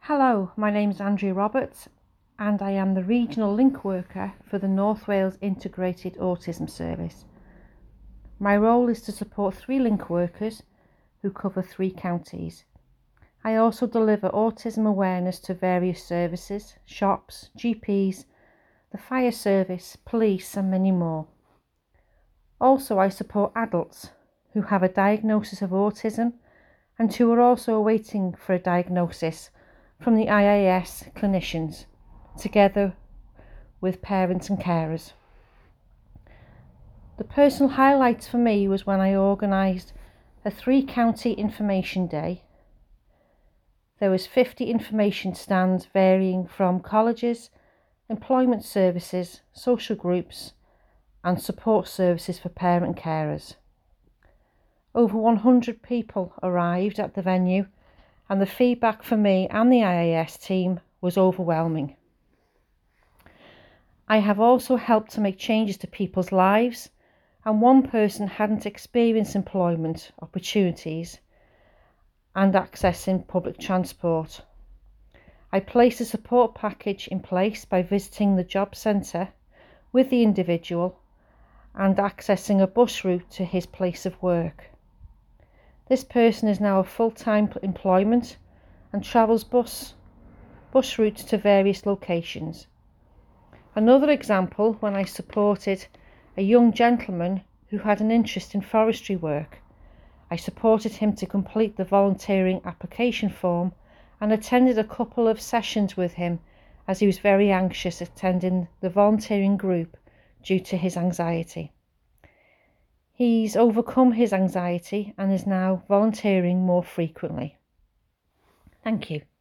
Hello, my name is Andrea Roberts and I am the Regional Link Worker for the North Wales Integrated Autism Service. My role is to support 3 link workers who cover 3 counties. I also deliver autism awareness to various services, shops, GPs, the fire service, police and many more. Also, I support adults who have a diagnosis of autism and who are also waiting for a diagnosis from the IAS clinicians, together with parents and carers. The personal highlights for me was when I organised a 3-county information day. There was 50 information stands varying from colleges, employment services, social groups and support services for parent carers. Over 100 people arrived at the venue and the feedback for me and the IAS team was overwhelming. I have also helped to make changes to people's lives, and one person hadn't experienced employment opportunities and accessing public transport. I placed a support package in place by visiting the job centre with the individual and accessing a bus route to his place of work. This person is now a full-time employment and travels bus routes to various locations. Another example, when I supported a young gentleman who had an interest in forestry work. I supported him to complete the volunteering application form and attended a couple of sessions with him as he was very anxious attending the volunteering group due to his anxiety. He's overcome his anxiety and is now volunteering more frequently. Thank you.